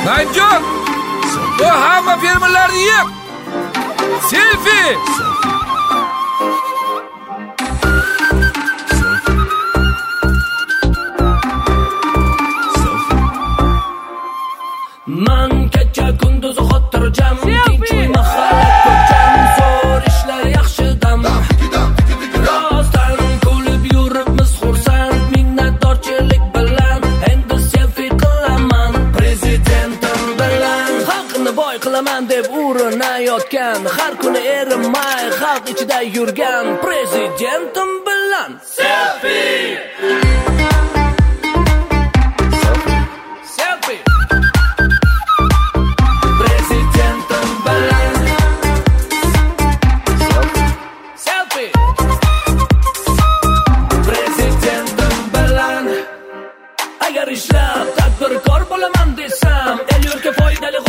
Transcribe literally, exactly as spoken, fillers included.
Naimjon, bu hamma fermerlarni yeb. Selfie. Man kecha kunduz xotirjam, tinch mahalla ko'cham, zo'r ishlar yaxshi dam. Rostdan kulib yuribmiz xursand, minnatdorchilik bilan endi selfie qilaman prezidentim bilan. Xalqni boy qilaman deb urinayotgan, har kuni erinmay xalq ichida yurgan prezidentim bilan selfie. Agar ishlab tadbirkor bo'laman desam, el yurtga foydali